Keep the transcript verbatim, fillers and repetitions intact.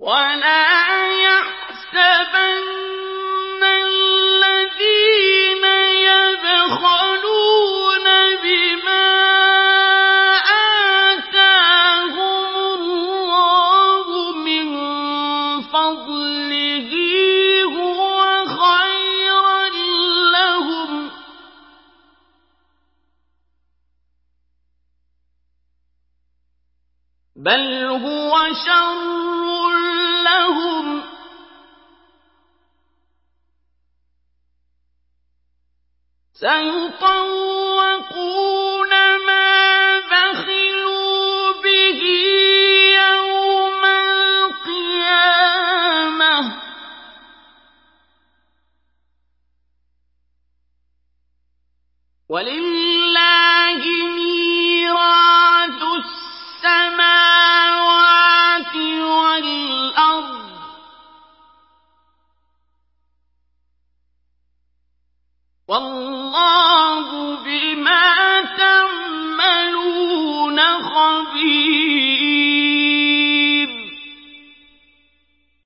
وَلَا يَحْسَبَنَّ الَّذِينَ يَبْخَلُونَ بِمَا آتَاهُمُ اللَّهُ مِن فَضْلِهِ هُوَ خَيْرًا لَّهُم ۖ بَلْ هُوَ شَرٌّ لَّهُمْ ۖ سَيُطَوَّقُونَ مَا بَخِلُوا بِهِ يَوْمَ الْقِيَامَةِ ۗ وَلِلَّهِ مِيرَاثُ السَّمَاوَاتِ وَالْأَرْضِ ۗ وَاللَّهُ بِمَا تَعْمَلُونَ خَبِيرٌ.